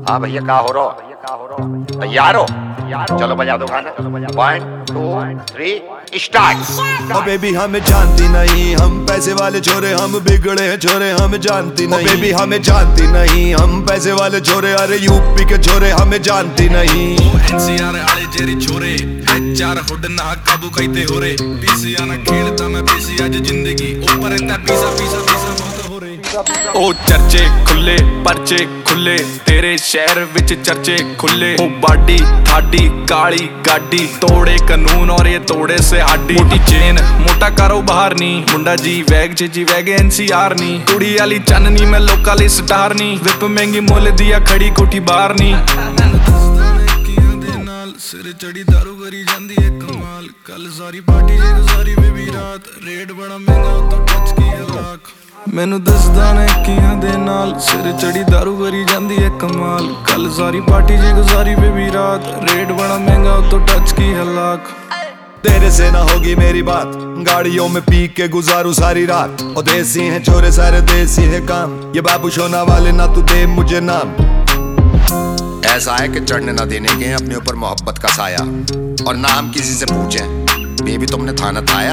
हाँ भैया, क्या हो रहा? तैयार हो? चलो बजा दो गाना। 1 2 3 स्टार्ट। ओ बेबी हमें जानती नहीं, हम पैसे वाले छोरे, हम बिगड़े हैं छोरे, हमें जानती नहीं। बेबी हमें जानती नहीं, हम पैसे वाले छोरे, अरे यूपी के छोरे हमें जानती नहीं। एनसीआर वाले जेरी छोरे, एचआर हुड ना काबू कहते हो रे। पीसी आना खेलता मैं पीसी, आज जिंदगी ऊपर रहता पीसा पीसा पीसा बहुत हो रे। ओ चर्चे खुले परचे खुले, तेरे शहर विच चर्चे खुले। ओ बाडी थाडी काली गाडी, तोड़े कानून और ये तोड़े से हाडी। मोटी चेन मोटा कारोबार नी, मुंडा जी वैग जी वैग एनसीआर नी। कुड़ी वाली चन्नी मैं लोकां ली स्टार नी, विप महंगी मुल दिया खड़ी कोठी बाहर नी। सिर चढ़ी दारू करी जांदी है कमाल, कल सारी पार्टी जी गुजारी बेबी रात, रेट बड़ा महंगा तो टच की लाख। मैनू दसदा ने कियां दे नाल, सिर चढ़ी दारू करी जांदी है कमाल, कल सारी पार्टी जी गुजारी बेबी रात, रेट बड़ा महंगा तो टच की लाख। तेरे से ना होगी मेरी बात, गाड़ियों में पी के गुजारू सारी रात। और देसी हैं छोरे सारे देसी है काम, ये बाबू सोना वाले ना तू दे मुझे नाम। ऐसा है कि चढ़ने ना देने के अपने ऊपर मोहब्बत का साया, और ना हम किसी से पूछें बेबी तुमने थाना थाया।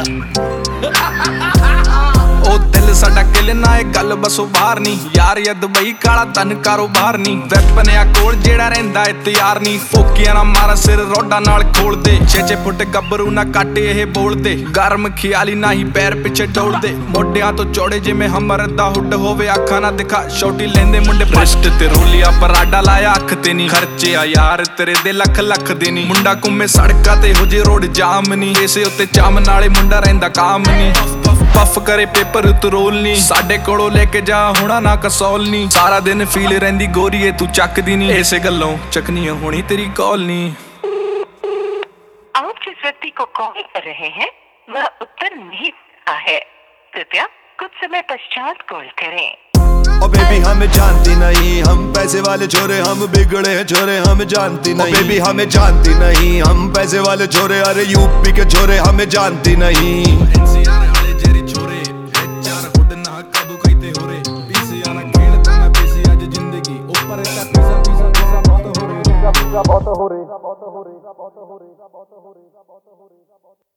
ओ दिल साडा किल ना एक गल बसो बाहर नी, यार या दुबई काला धन कारोबार नी। वैपन आ कोल जेड़ा रहिंदा है तैयार नी, फोकिया ना मारा सिर रोडा नाल खोल दे। 6 फुट गब्बरू ना काटे ये बोल दे, गर्म खियाली ना ही पैर पिछे डोल दे। मोढियां तो चौड़े जिवें हमर दा हुड होवे, अखां ना दिखा छोटी लेंदे मुंडे। भ्रष्ट ते रोलिया पराडा लाया अख ते नी, खर्चे आ यार तेरे दे लख लख दे नी। मुंडा घुमे सड़कां ते हो जे रोड जाम नी, इसे उत्ते चाम नाले मुंडा रहिंदा काम नी। पफ करे पेपर तू रोल नी, साडे कोलों लेके जा हुणा ना कसौल नी। सारा दिन फील रहिंदी गोरीए तू चकदी नी, इसे गल्लों चकनी होनी तेरी कॉल नी। आप जिस व्यक्ति को कॉल कर रहे हैं वह उत्तर नहीं रहा है, कृपया कुछ समय पश्चात कॉल करें। ओ बेबी हमें जानती नहीं, हम पैसे वाले छोरे, हम बिगड़े हैं छोरे, हमें जानती नहीं। बेबी हमें जानती नहीं, हम पैसे वाले छोरे, अरे यूपी के छोरे हमें जानती नहीं। एनसीआर वाले जेरी छोरे, एचआर हुड ना काबू कहते हो रे। पीसी आना खेलता मैं पीसी, आज जिंदगी ऊपर रहता पीसा पीसा पीसा बहुत हो रे।